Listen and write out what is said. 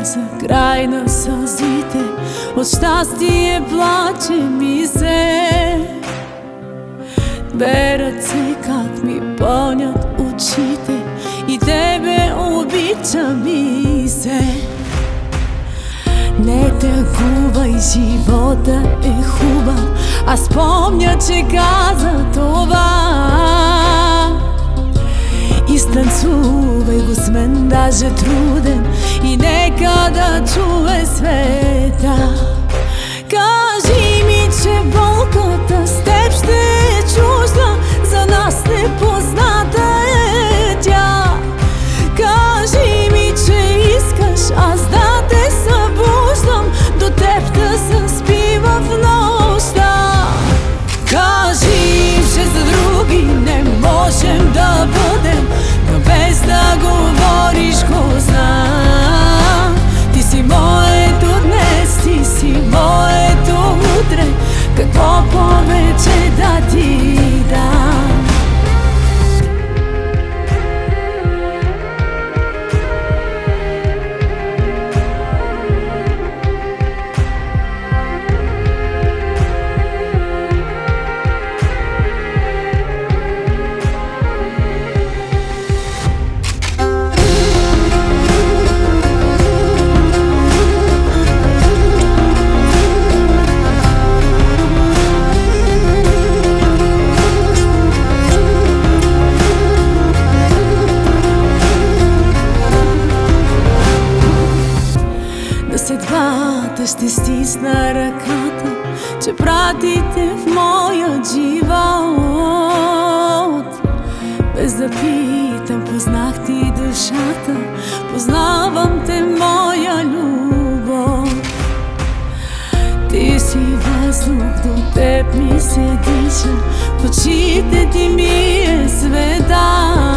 за край на сълзите, от щастие плаче ми се. Две ръце как ми пълнят очите и тебе обичам ми се. Не тъгувай, живота е хубав, аз помня, че каза това. Изтанцувай го с мен, даже труден, и нека да чуе света. Кажи ми, че болката с теб ще е чужда, за нас непозната е тя. Кажи ми, че искаш аз да те събуждам, до теб да заспи в нощта. Кажи, че за други не можем да бъдем, но без да говориш го знам. Ти си моето днес, ти си моето утре, какво повече да ти дам? Съдбата ще стисна ръката, че пратите в моя живот. Без да питам, познах ти душата, познавам те, моя любов. Ти си въздух, до теб ми се диша, в очите ти ми е света.